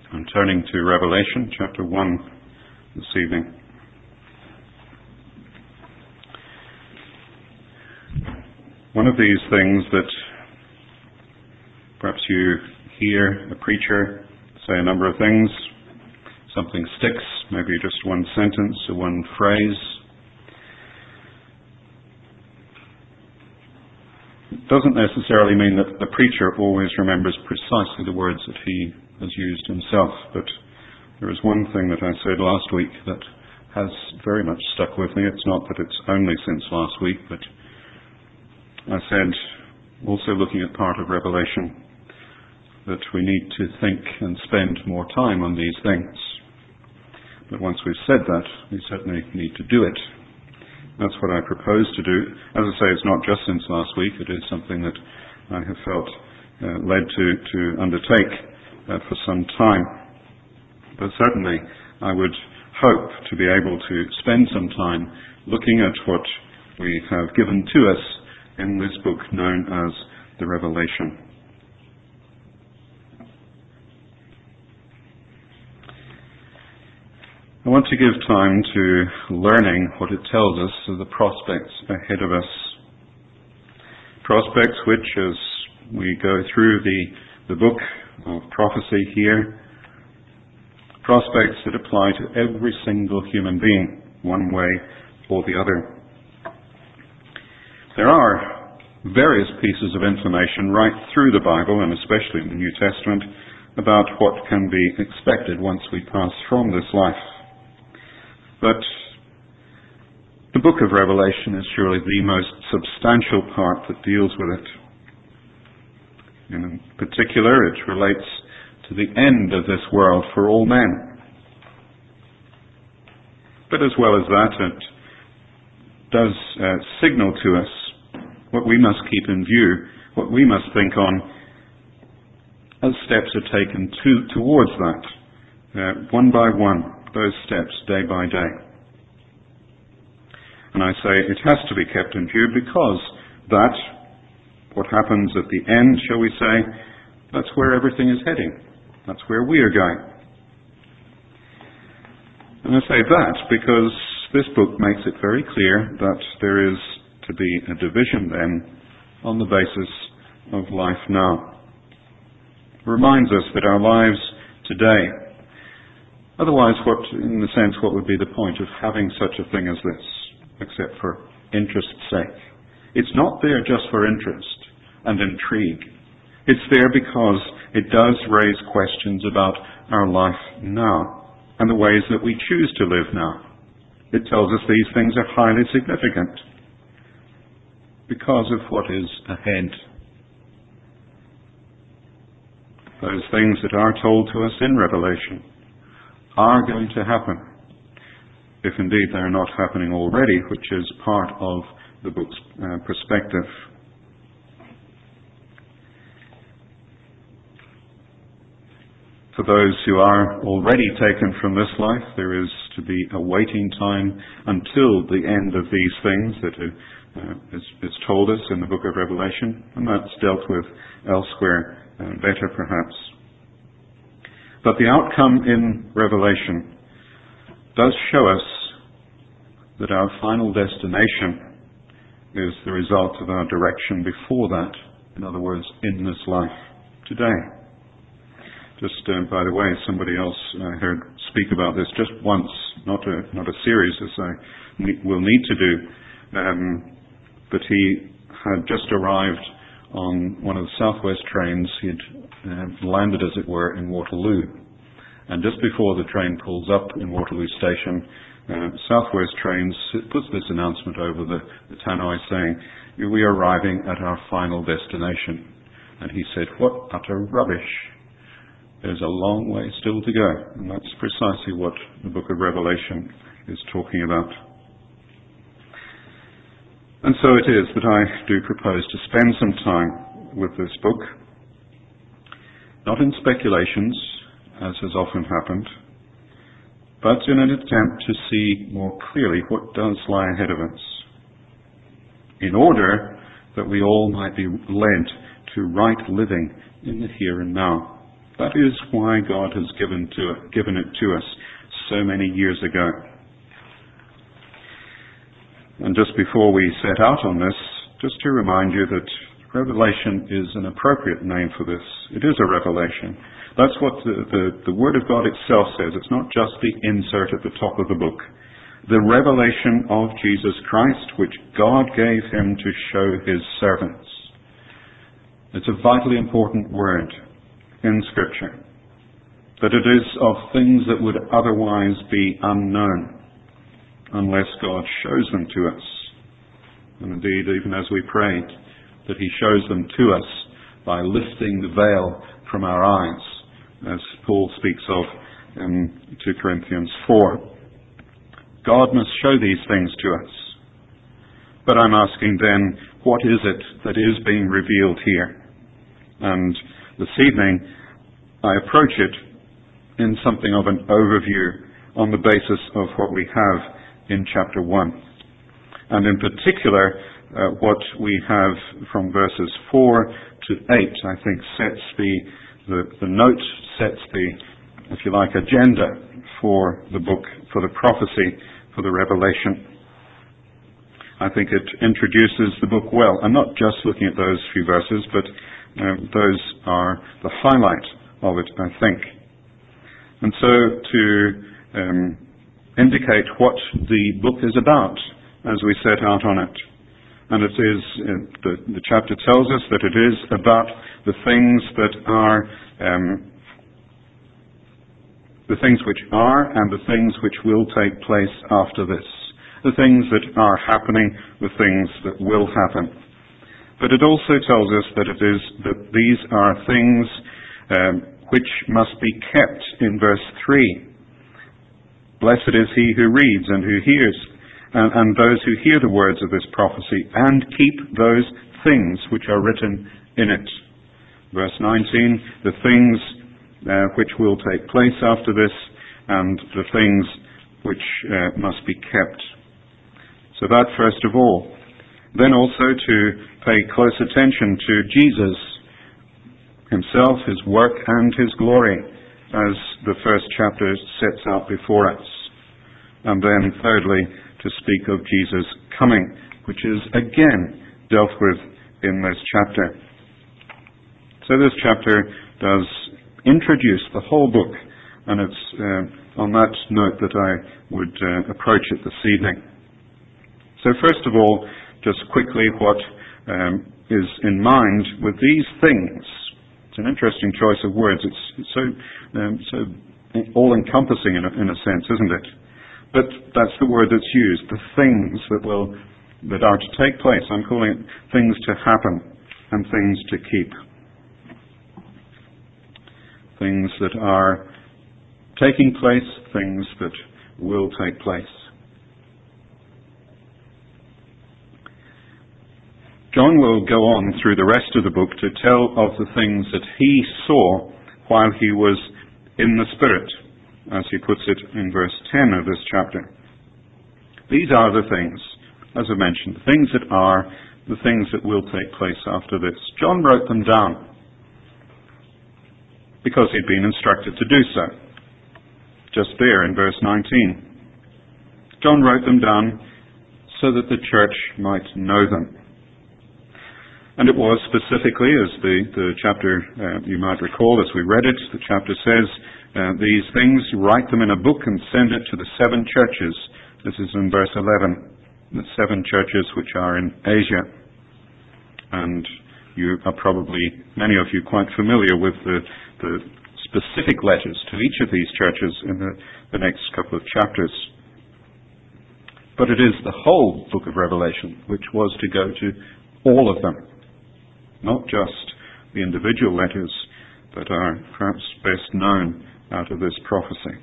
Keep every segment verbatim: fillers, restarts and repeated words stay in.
I'm turning to Revelation chapter one this evening. One of these things that perhaps you hear a preacher say a number of things, something sticks, maybe just one sentence or one phrase. It doesn't necessarily mean that the preacher always remembers precisely the words that he has used himself, but there is one thing that I said last week that has very much stuck with me. It's not that it's only since last week, but I said, also looking at part of Revelation, that we need to think and spend more time on these things. But once we've said that, we certainly need to do it. That's what I propose to do. As I say, it's not just since last week. It is something that I have felt uh, led to, to undertake uh, for some time. But certainly, I would hope to be able to spend some time looking at what we have given to us in this book known as the Revelation. I want to give time to learning what it tells us of the prospects ahead of us. Prospects which, as we go through the, the book of prophecy here, prospects that apply to every single human being, one way or the other. There are various pieces of information right through the Bible, and especially in the New Testament, about what can be expected once we pass from this life. But the book of Revelation is surely the most substantial part that deals with it. In particular, it relates to the end of this world for all men. But as well as that, it does uh, signal to us what we must keep in view, what we must think on as steps are taken to, towards that, uh, one by one, those steps day by day. And I say it has to be kept in view because that, what happens at the end, shall we say, that's where everything is heading. That's where we are going. And I say that because this book makes it very clear that there is to be a division then on the basis of life now. It reminds us that our lives today, otherwise what, in the sense, what would be the point of having such a thing as this, except for interest's sake? It's not there just for interest and intrigue. It's there because it does raise questions about our life now and the ways that we choose to live now. It tells us these things are highly significant because of what is ahead. Those things that are told to us in Revelation are going to happen, if indeed they are not happening already, which is part of the book's uh, perspective. For those who are already taken from this life, there is to be a waiting time until the end of these things that are, uh, is, is told us in the book of Revelation, and that's dealt with elsewhere uh, better perhaps. But the outcome in Revelation does show us that our final destination is the result of our direction before that, in other words, in this life today. Just uh, by the way, somebody else I heard speak about this just once, not a not a series as I ne- will need to do, um, but he had just arrived on one of the Southwest trains. He had uh, landed, as it were, in Waterloo. And just before the train pulls up in Waterloo Station, uh, Southwest Trains puts this announcement over the, the tannoy saying, "We are arriving at our final destination." And he said, "What utter rubbish. There's a long way still to go." And that's precisely what the book of Revelation is talking about. And so it is that I do propose to spend some time with this book, not in speculations, as has often happened, but in an attempt to see more clearly what does lie ahead of us, in order that we all might be led to right living in the here and now, That is why God has given, to, given it to us so many years ago. And just before we set out on this, just to remind you that revelation is an appropriate name for this. It is a revelation. That's what the, the, the Word of God itself says. It's not just the insert at the top of the book. The revelation of Jesus Christ, which God gave him to show his servants. It's a vitally important word in Scripture. That it is of things that would otherwise be unknown unless God shows them to us. And indeed, even as we prayed, that he shows them to us by lifting the veil from our eyes, as Paul speaks of in two Corinthians four. God must show these things to us. But I'm asking then, what is it that is being revealed here? And this evening, I approach it in something of an overview on the basis of what we have in chapter one. And in particular, uh, what we have from verses four to eight, I think, sets the, the, the note, sets the, if you like, agenda for the book, for the prophecy, for the revelation. I think it introduces the book well. I'm not just looking at those few verses, but uh, those are the highlight of it, I think. And so to um, indicate what the book is about as we set out on it. And it is, uh, the, the chapter tells us that it is about the things that are, um, the things which are and the things which will take place after this. The things that are happening, the things that will happen. But it also tells us that it is, that these are things um, which must be kept in verse three. Blessed is he who reads and who hears, and, and those who hear the words of this prophecy, and keep those things which are written in it. Verse nineteen, the things uh, which will take place after this, and the things which uh, must be kept. So that first of all. Then also to pay close attention to Jesus himself, his work and his glory, as the first chapter sets out before us. And then thirdly, to speak of Jesus' coming, which is again dealt with in this chapter. So this chapter does introduce the whole book, and it's uh, on that note that I would uh, approach it this evening. So first of all, just quickly what um, is in mind with these things. It's an interesting choice of words. It's, it's so um, so all-encompassing in a, in a sense, isn't it? But that's the word that's used. The things that will that are to take place. I'm calling it things to happen and things to keep. Things that are taking place, things that will take place. John will go on through the rest of the book to tell of the things that he saw while he was in the Spirit, as he puts it in verse ten of this chapter. These are the things, as I mentioned, the things that are, the things that will take place after this. John wrote them down because he'd been instructed to do so. Just there in verse nineteen. John wrote them down so that the church might know them. And it was specifically, as the, the chapter, uh, you might recall, as we read it, the chapter says, uh, these things, write them in a book and send it to the seven churches. This is in verse eleven. The seven churches which are in Asia. And you are probably, many of you, quite familiar with the, the specific letters to each of these churches in the, the next couple of chapters. But it is the whole book of Revelation which was to go to all of them. Not just the individual letters that are perhaps best known out of this prophecy.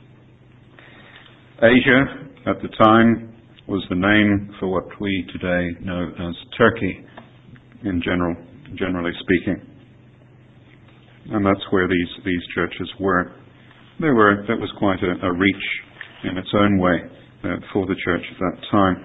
Asia, at the time, was the name for what we today know as Turkey, in general, generally speaking. And that's where these, these churches were. They were. That was quite a, a reach in its own way uh, for the church at that time.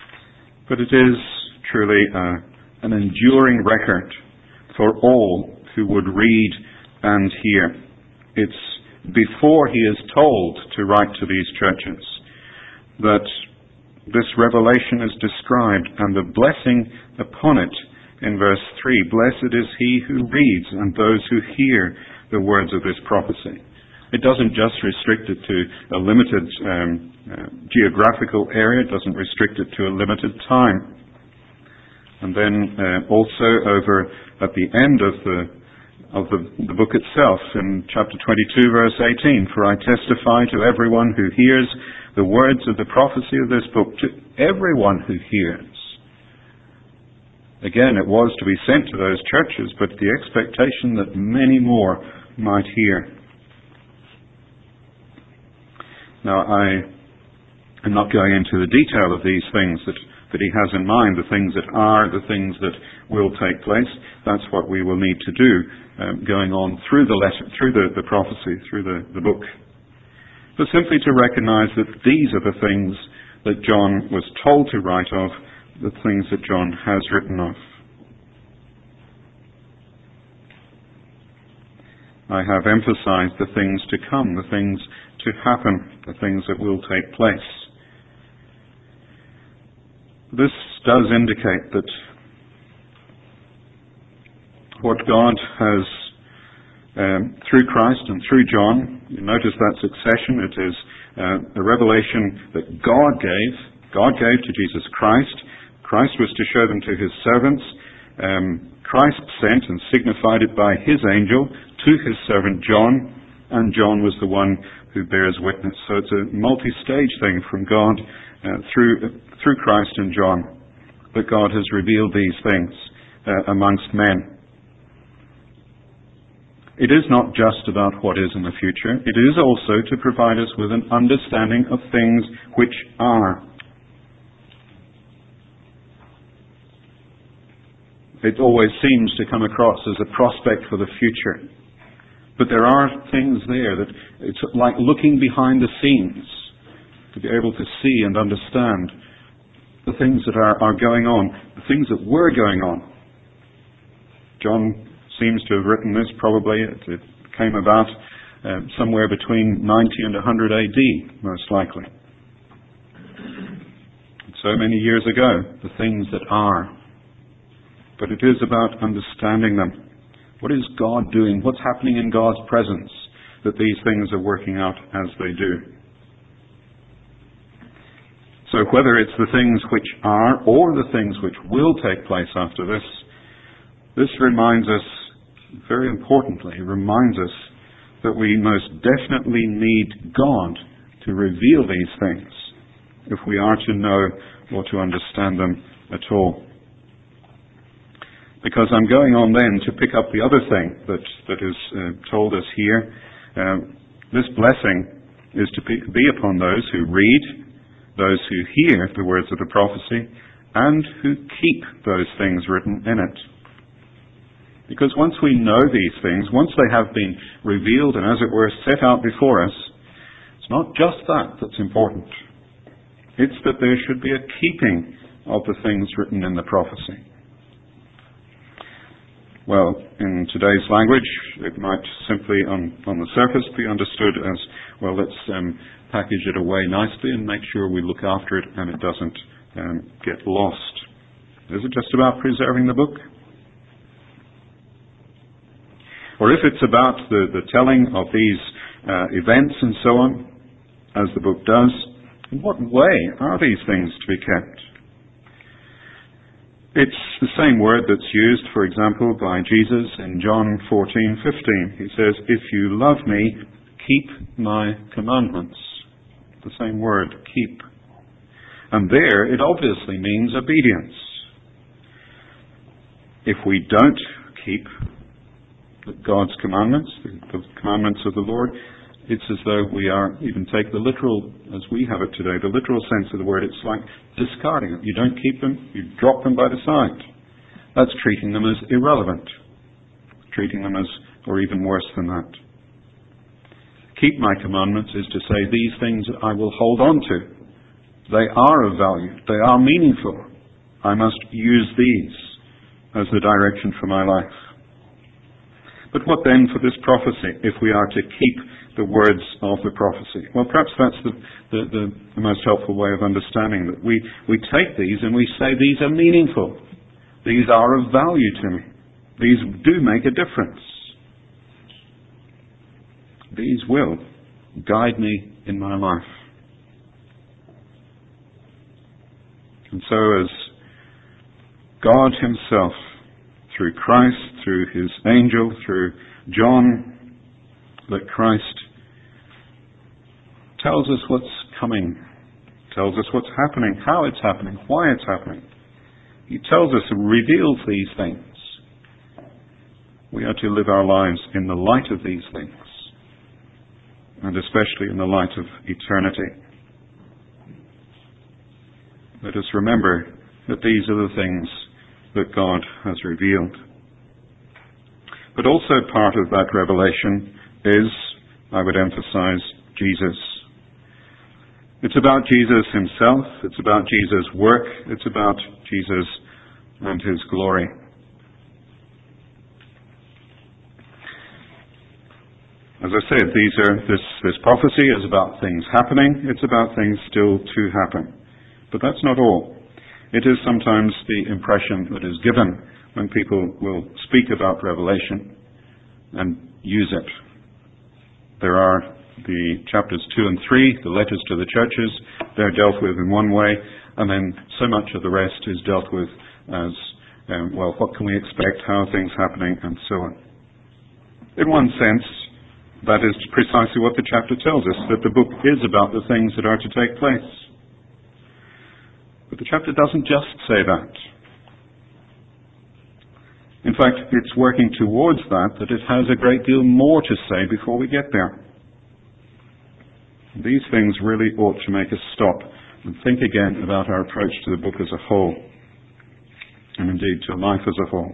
But it is truly uh, an enduring record for all who would read and hear. It's before he is told to write to these churches that this revelation is described, and the blessing upon it in verse three. Blessed is he who reads and those who hear the words of this prophecy. It doesn't just restrict it to a limited um, uh, geographical area. It doesn't restrict it to a limited time. And then uh, also over at the end of the of the, the book itself, in chapter twenty-two, verse eighteen, for I testify to everyone who hears the words of the prophecy of this book, to everyone who hears. Again, it was to be sent to those churches, but the expectation that many more might hear. Now, I am not going into the detail of these things that, that he has in mind, the things that are, the things that will take place. That's what we will need to do um, going on through the letter, through the, the prophecy, through the, the book. But simply to recognize that these are the things that John was told to write of, the things that John has written of. I have emphasized the things to come, the things to happen, the things that will take place. This does indicate that what God has, um, through Christ and through John, you notice that succession, it is uh, a revelation that God gave, God gave to Jesus Christ. Christ was to show them to his servants. Um, Christ sent and signified it by his angel to his servant John, and John was the one who bears witness. So it's a multi-stage thing from God uh, through uh, through Christ and John, that God has revealed these things uh, amongst men. It is not just about what is in the future. It is also to provide us with an understanding of things which are. It always seems to come across as a prospect for the future. But there are things there that it's like looking behind the scenes to be able to see and understand the things that are, are going on, the things that were going on. John seems to have written this probably. It, it came about uh, somewhere between ninety and one hundred A D, most likely. So many years ago, the things that are. But it is about understanding them. What is God doing? What's happening in God's presence that these things are working out as they do? So whether it's the things which are or the things which will take place after this, this reminds us, very importantly, reminds us that we most definitely need God to reveal these things if we are to know or to understand them at all. Because I'm going on then to pick up the other thing that, that is uh, told us here. Uh, this blessing is to be, be upon those who read, those who hear the words of the prophecy, and who keep those things written in it. Because once we know these things, once they have been revealed and, as it were, set out before us, it's not just that that's important. It's that there should be a keeping of the things written in the prophecy. Well, in today's language, it might simply, on, on the surface, be understood as, well, let's um, package it away nicely and make sure we look after it and it doesn't um, get lost. Is it just about preserving the book? Or if it's about the, the telling of these uh, events and so on, as the book does, in what way are these things to be kept? It's the same word that's used, for example, by Jesus in John fourteen fifteen. He says, "If you love me, keep my commandments." The same word, keep. And there, it obviously means obedience. If we don't keep God's commandments, the commandments of the Lord, it's as though we are, even take the literal, as we have it today, the literal sense of the word, it's like discarding them. You don't keep them, you drop them by the side. That's treating them as irrelevant. Treating them as, or even worse than that. Keep my commandments is to say these things I will hold on to. They are of value. They are meaningful. I must use these as the direction for my life. But what then for this prophecy, if we are to keep the words of the prophecy? Well, perhaps that's the, the, the, the most helpful way of understanding that. We, we take these and we say these are meaningful. These are of value to me. These do make a difference. These will guide me in my life. And so as God himself, through Christ, through his angel, through John, that Christ tells us what's coming, tells us what's happening, how it's happening, why it's happening. He tells us and reveals these things. We are to live our lives in the light of these things, and especially in the light of eternity. Let us remember that these are the things that God has revealed. But also part of that revelation is, I would emphasize, Jesus. It's about Jesus himself, it's about Jesus' work, it's about Jesus and his glory. As I said, these are this, this prophecy is about things happening, it's about things still to happen. But that's not all. It is sometimes the impression that is given when people will speak about Revelation and use it. There are the chapters two and three, the letters to the churches. They're dealt with in one way, and then so much of the rest is dealt with as, um, well, what can we expect, how are things happening, and so on. In one sense, that is precisely what the chapter tells us, that the book is about the things that are to take place. But the chapter doesn't just say that. In fact, it's working towards that, that it has a great deal more to say before we get there. These things really ought to make us stop and think again about our approach to the book as a whole, and indeed to life as a whole.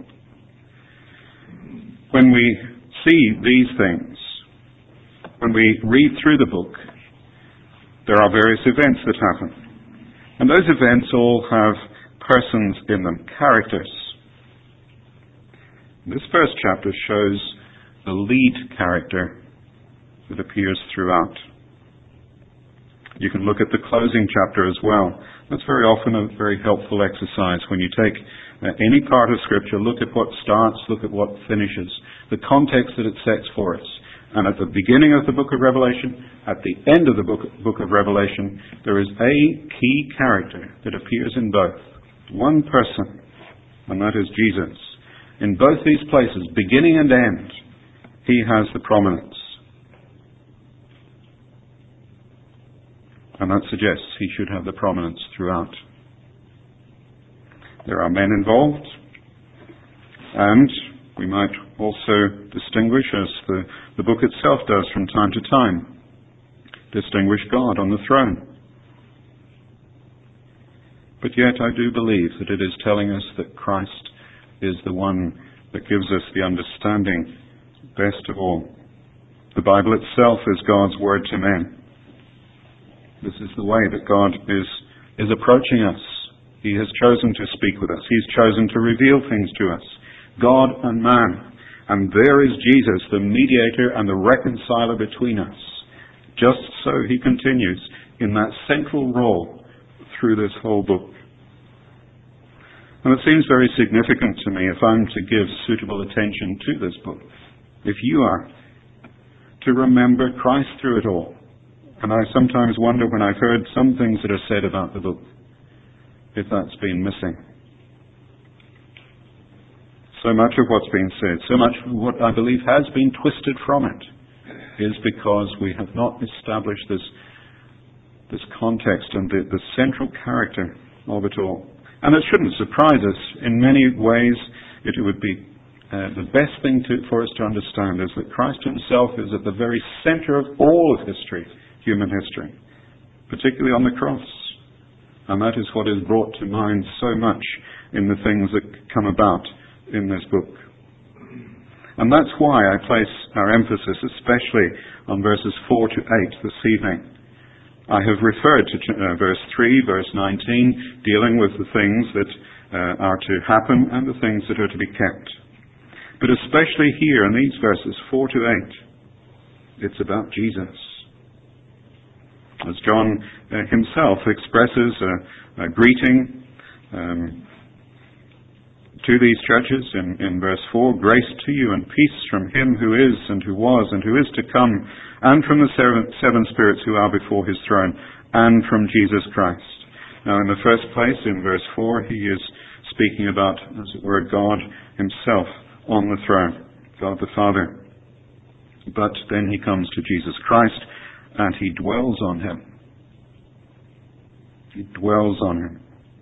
When we see these things, when we read through the book, there are various events that happen. And those events all have persons in them, characters. This first chapter shows the lead character that appears throughout. You can look at the closing chapter as well. That's very often a very helpful exercise. When you take uh, any part of Scripture, look at what starts, look at what finishes, the context that it sets for us. And at the beginning of the book of Revelation, at the end of the book, book of Revelation, there is a key character that appears in both. One person, and that is Jesus. In both these places, beginning and end, he has the prominence. And that suggests he should have the prominence throughout. There are men involved, and we might also distinguish, as the, the book itself does from time to time, distinguish God on the throne. But yet I do believe that it is telling us that Christ is the one that gives us the understanding best of all. The Bible itself is God's word to men. This is the way that God is, is approaching us. He has chosen to speak with us. He's chosen to reveal things to us. God and man. And there is Jesus, the mediator and the reconciler between us. Just so he continues in that central role through this whole book. And it seems very significant to me, if I'm to give suitable attention to this book, if you are, to remember Christ through it all. And I sometimes wonder, when I've heard some things that are said about the book, if that's been missing. So much of what's been said, so much of what I believe has been twisted from it, is because we have not established this, this context and the, the central character of it all. And it shouldn't surprise us. In many ways, it would be uh, the best thing to, for us to understand is that Christ himself is at the very center of all of history, human history, particularly on the cross. And that is what is brought to mind so much in the things that come about in this book. And that's why I place our emphasis especially on verses four to eight this evening. I have referred to uh, verse three, verse nineteen, dealing with the things that uh, are to happen and the things that are to be kept. But especially here in these verses four to eight, it's about Jesus. As John uh, himself expresses a, a greeting um, to these churches in, in verse four, grace to you and peace from him who is and who was and who is to come, and from the seven, seven spirits who are before his throne, and from Jesus Christ. Now in the first place, in verse four, he is speaking about, as it were, God himself on the throne, God the Father. But then he comes to Jesus Christ, and he dwells on him. He dwells on him.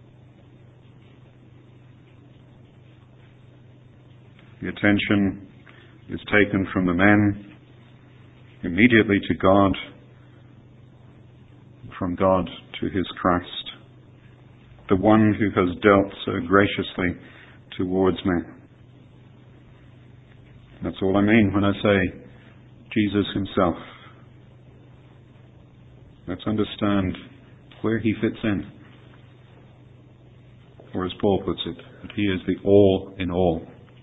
The attention is taken from the men immediately to God, from God to his Christ, the one who has dealt so graciously towards men. That's all I mean when I say Jesus himself. Let's understand where he fits in. Or as Paul puts it, that he is the all in all.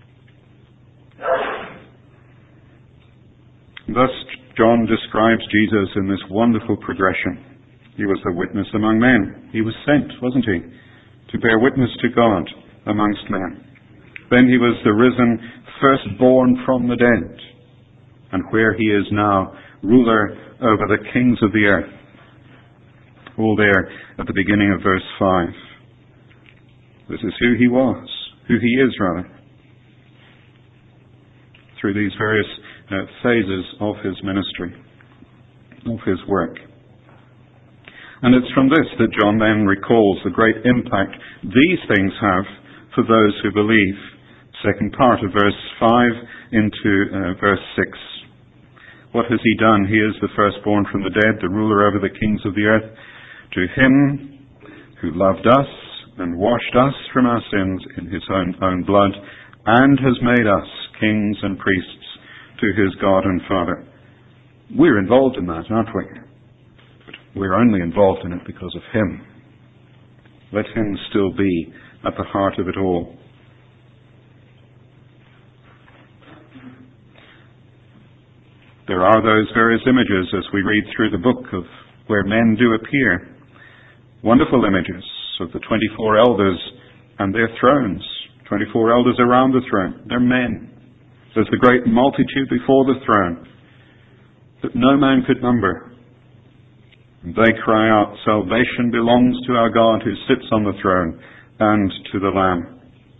Thus, John describes Jesus in this wonderful progression. He was the witness among men. He was sent, wasn't he, to bear witness to God amongst men. Then he was the risen, firstborn from the dead, and where he is now, ruler over the kings of the earth. All there at the beginning of verse five. This is who he was, who he is rather, through these various uh, phases of his ministry, of his work. And it's from this that John then recalls the great impact these things have for those who believe. Second part of verse five into uh, verse six. What has he done? He is the firstborn from the dead, the ruler over the kings of the earth. To him who loved us and washed us from our sins in his own, own blood, and has made us kings and priests to his God and Father. We're involved in that, aren't we? But we're only involved in it because of him. Let him still be at the heart of it all. There are those various images as we read through the book of where men do appear. Wonderful images of the twenty-four elders and their thrones. twenty-four elders around the throne. They're men. There's the great multitude before the throne that no man could number. They cry out, salvation belongs to our God who sits on the throne and to the Lamb.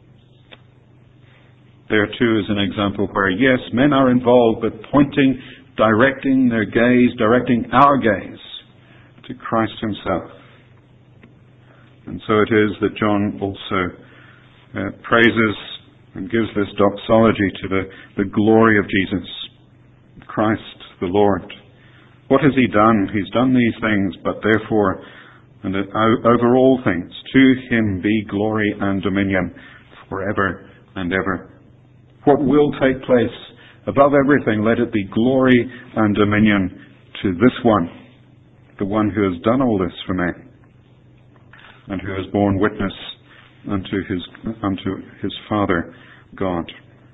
There too is an example where, yes, men are involved, but pointing, directing their gaze, directing our gaze to Christ himself. And so it is that John also uh, praises and gives this doxology to the, the glory of Jesus, Christ the Lord. What has he done? He's done these things, but therefore, and over all things, to him be glory and dominion forever and ever. What will take place? Above everything, let it be glory and dominion to this one, the one who has done all this for men, and who has borne witness unto his unto his Father God.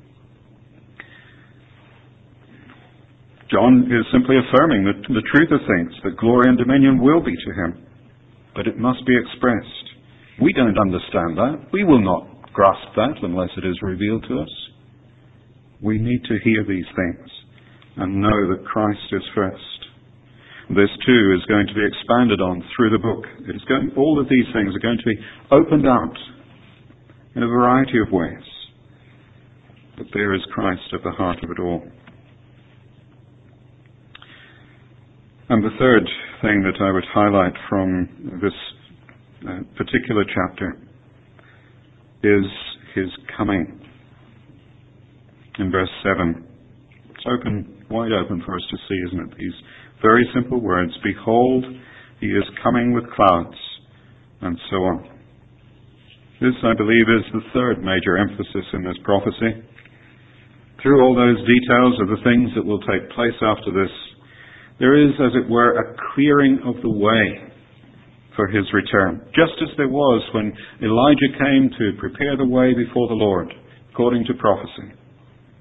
John is simply affirming the, the truth of things, that glory and dominion will be to him, but it must be expressed. We don't understand that. We will not grasp that unless it is revealed to us. We need to hear these things and know that Christ is first. This too is going to be expanded on through the book. It is going, all of these things are going to be opened out in a variety of ways. But there is Christ at the heart of it all. And the third thing that I would highlight from this uh, particular chapter is his coming. In verse seven. It's open, wide open for us to see, isn't it? These very simple words. Behold, he is coming with clouds, and so on. This, I believe, is the third major emphasis in this prophecy. Through all those details of the things that will take place after this, there is, as it were, a clearing of the way for his return. Just as there was when Elijah came to prepare the way before the Lord, according to prophecy.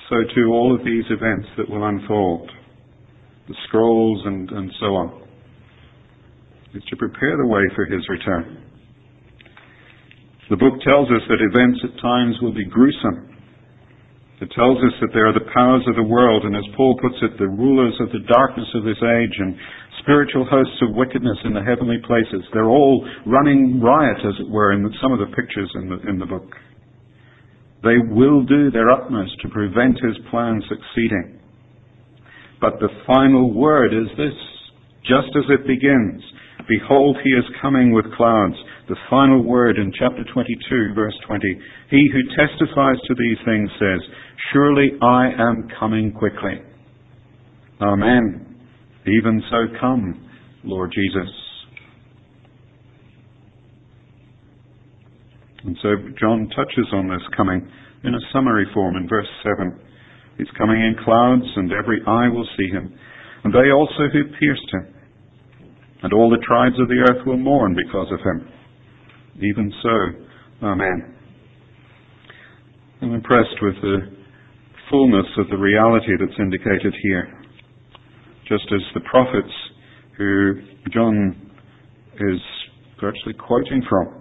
so too all of these events that will unfold, the scrolls and, and so on, is to prepare the way for his return. The book tells us that events at times will be gruesome. It tells us that there are the powers of the world, and as Paul puts it, the rulers of the darkness of this age and spiritual hosts of wickedness in the heavenly places. They're all running riot, as it were, in the, some of the pictures in the, in the book. They will do their utmost to prevent his plan succeeding. But the final word is this, just as it begins, behold, he is coming with clouds. The final word in chapter twenty-two, verse twenty, he who testifies to these things says, surely I am coming quickly. Amen. Even so come, Lord Jesus. And so John touches on this coming in a summary form in verse seven. He's coming in clouds, and every eye will see him, and they also who pierced him. And all the tribes of the earth will mourn because of him. Even so, amen. I'm impressed with the fullness of the reality that's indicated here. Just as the prophets who John is virtually quoting from.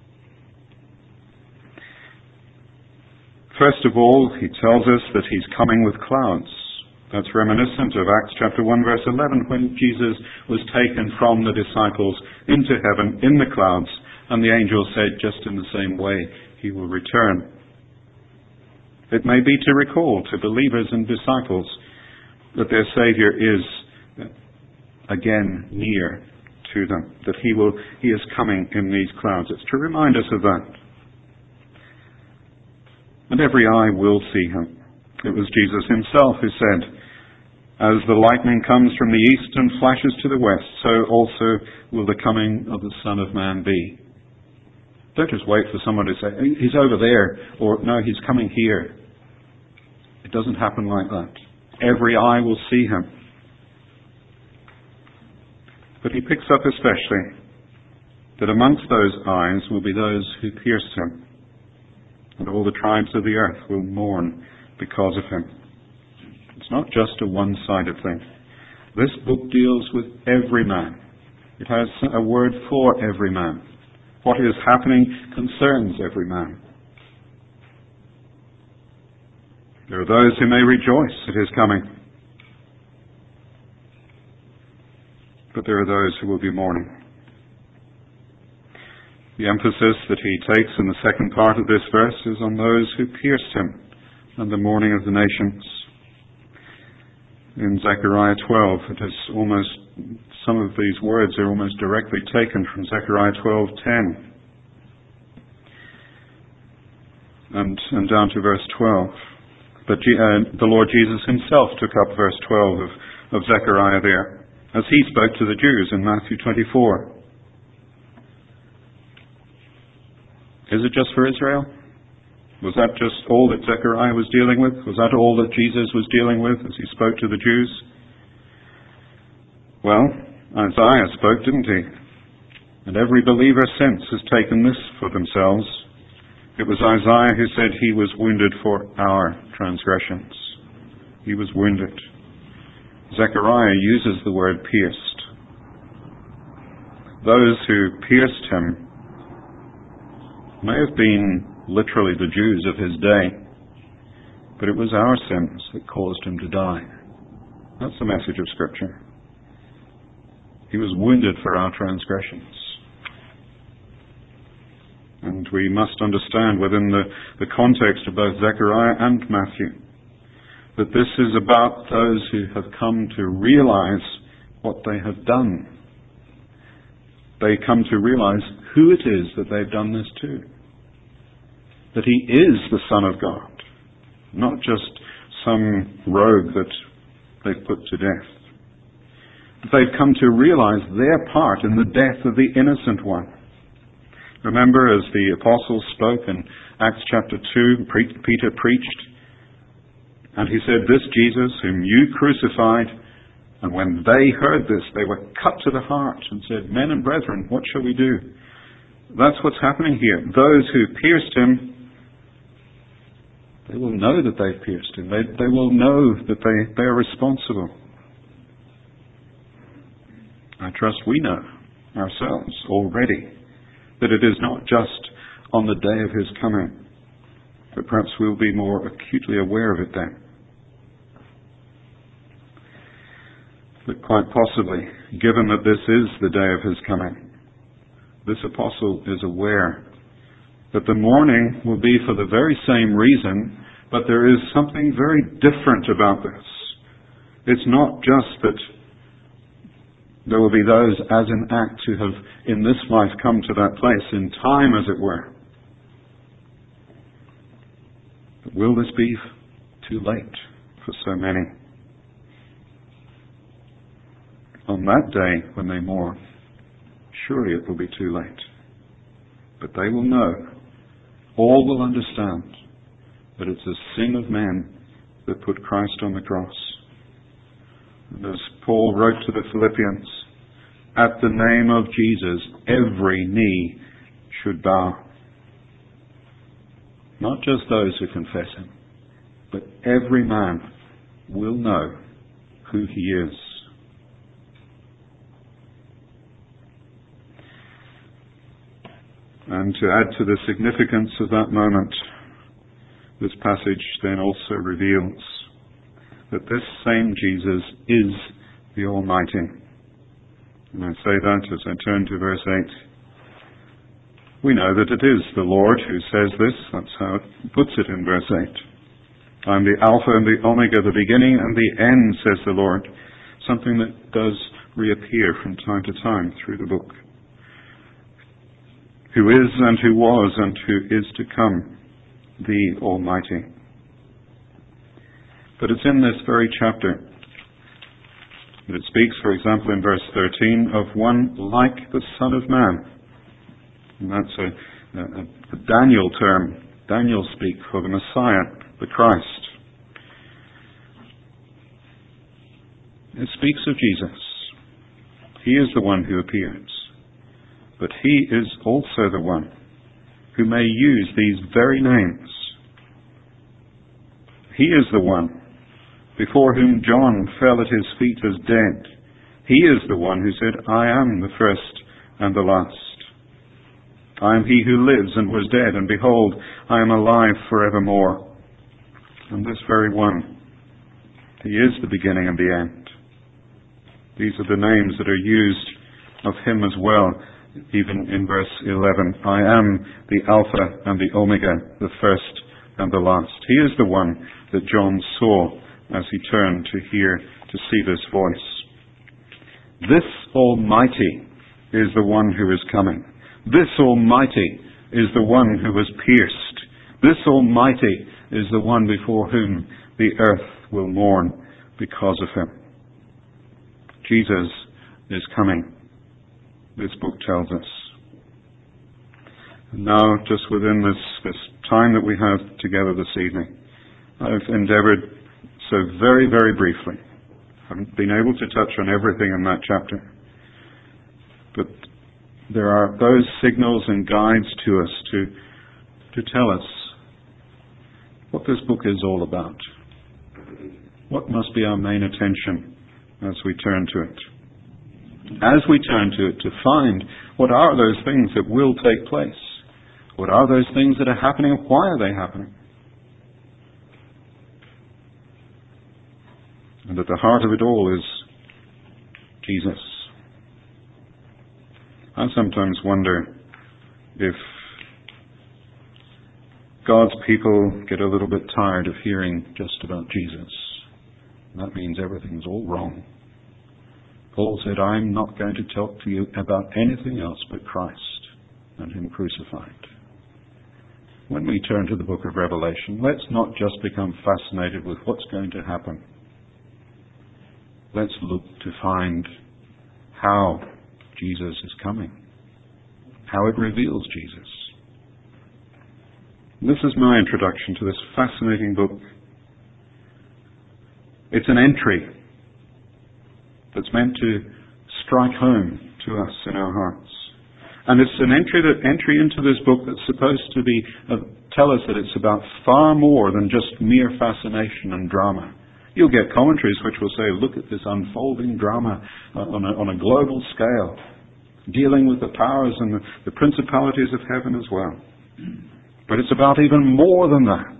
First of all, he tells us that he's coming with clouds. That's reminiscent of Acts chapter one, verse eleven, when Jesus was taken from the disciples into heaven in the clouds, and the angel said, just in the same way, he will return. It may be to recall to believers and disciples that their Saviour is again near to them, that he will, he is coming in these clouds. It's to remind us of that. And every eye will see him. It was Jesus himself who said, as the lightning comes from the east and flashes to the west, so also will the coming of the Son of Man be. Don't just wait for someone to say, he's over there, or no, he's coming here. It doesn't happen like that. Every eye will see him. But he picks up especially that amongst those eyes will be those who pierced him, and all the tribes of the earth will mourn because of him. It's not just a one-sided thing. This book deals with every man. It has a word for every man. What is happening concerns every man. There are those who may rejoice at his coming, but there are those who will be mourning. The emphasis that he takes in the second part of this verse is on those who pierced him and the mourning of the nations. In Zechariah twelve, it is almost, some of these words are almost directly taken from Zechariah twelve ten. And, and down to verse twelve. But uh, the Lord Jesus himself took up verse twelve of, of Zechariah there, as he spoke to the Jews in Matthew twenty-four. Is it just for Israel? Was that just all that Zechariah was dealing with? Was that all that Jesus was dealing with as he spoke to the Jews? Well, Isaiah spoke, didn't he? And every believer since has taken this for themselves. It was Isaiah who said he was wounded for our transgressions. He was wounded. Zechariah uses the word pierced. Those who pierced him may have been literally the Jews of his day, but it was our sins that caused him to die. That's the message of Scripture. He was wounded for our transgressions. And we must understand within the, the context of both Zechariah and Matthew that this is about those who have come to realize what they have done. They come to realize who it is that they've done this to. That he is the Son of God, not just some rogue that they've put to death. They've come to realize their part in the death of the innocent one. Remember, as the apostles spoke in Acts chapter two, Peter preached, and he said, this Jesus whom you crucified, and when they heard this, they were cut to the heart and said, men and brethren, what shall we do? That's what's happening here. Those who pierced him, They will know that they've pierced him. They, they will know that they, they are responsible. I trust we know ourselves already that it is not just on the day of his coming, but perhaps we'll be more acutely aware of it then. But quite possibly, given that this is the day of his coming, this apostle is aware that the mourning will be for the very same reason, but there is something very different about this. It's not just that there will be those as in act who have in this life come to that place, in time as it were. But will this be too late for so many? On that day when they mourn, surely it will be too late. But they will know, all will understand, that it's the sin of men that put Christ on the cross. And as Paul wrote to the Philippians, at the name of Jesus, every knee should bow. Not just those who confess him, but every man will know who he is. And to add to the significance of that moment, this passage then also reveals that this same Jesus is the Almighty. And I say that as I turn to verse eight. We know that it is the Lord who says this. That's how it puts it in verse eight. I am the Alpha and the Omega, the beginning and the end, says the Lord. Something that does reappear from time to time through the book. Who is and who was and who is to come, the Almighty. But it's in this very chapter that it speaks, for example, in verse thirteen, of one like the Son of Man. And that's a, a, a Daniel term. Daniel speak for the Messiah, the Christ. It speaks of Jesus. He is the one who appears. But he is also the one who may use these very names. He is the one before whom John fell at his feet as dead. He is the one who said, I am the first and the last. I am he who lives and was dead, and behold, I am alive forevermore. And this very one, he is the beginning and the end. These are the names that are used of him as well. Even in verse eleven, I am the Alpha and the Omega, the first and the last. He is the one that John saw as he turned to hear, to see this voice. This Almighty is the one who is coming. This Almighty is the one who was pierced. This Almighty is the one before whom the earth will mourn because of him. Jesus is coming. This book tells us. And now, just within this, this time that we have together this evening, I've endeavoured so very, very briefly. I haven't been able to touch on everything in that chapter. But there are those signals and guides to us to, to tell us what this book is all about. What must be our main attention as we turn to it. As we turn to it, to find what are those things that will take place. What are those things that are happening and why are they happening? And at the heart of it all is Jesus. I sometimes wonder if God's people get a little bit tired of hearing just about Jesus. That means everything's all wrong. Paul said, I'm not going to talk to you about anything else but Christ and Him crucified. When we turn to the book of Revelation, let's not just become fascinated with what's going to happen. Let's look to find how Jesus is coming, how it reveals Jesus. This is my introduction to this fascinating book. It's an entry that's meant to strike home to us in our hearts. And it's an entry that entry into this book that's supposed to be uh, tell us that it's about far more than just mere fascination and drama. You'll get commentaries which will say, look at this unfolding drama uh, on, a, on a global scale, dealing with the powers and the, the principalities of heaven as well. But it's about even more than that.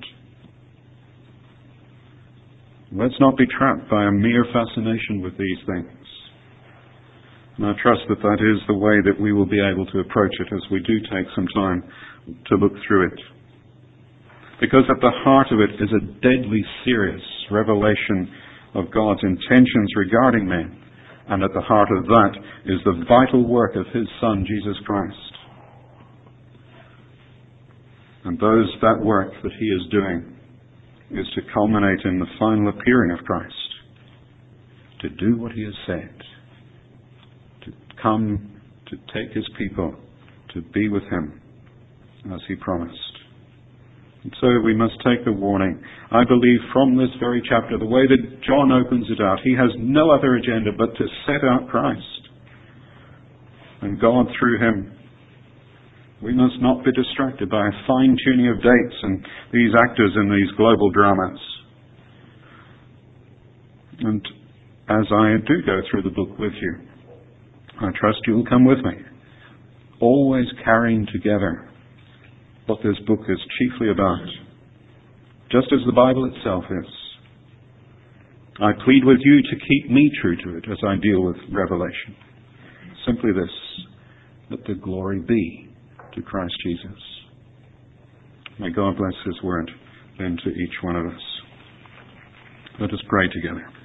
Let's not be trapped by a mere fascination with these things. And I trust that that is the way that we will be able to approach it as we do take some time to look through it. Because at the heart of it is a deadly serious revelation of God's intentions regarding men. And at the heart of that is the vital work of His Son, Jesus Christ. And those that work that He is doing is to culminate in the final appearing of Christ, to do what He has said, to come to take His people, to be with Him as He promised. And so we must take the warning. I believe from this very chapter, the way that John opens it out, he has no other agenda but to set out Christ and God through Him. We must not be distracted by a fine-tuning of dates and these actors in these global dramas. And as I do go through the book with you, I trust you will come with me, always carrying together what this book is chiefly about, just as the Bible itself is. I plead with you to keep me true to it as I deal with Revelation. Simply this, that the glory be to Christ Jesus. May God bless His word then to each one of us. Let us pray together.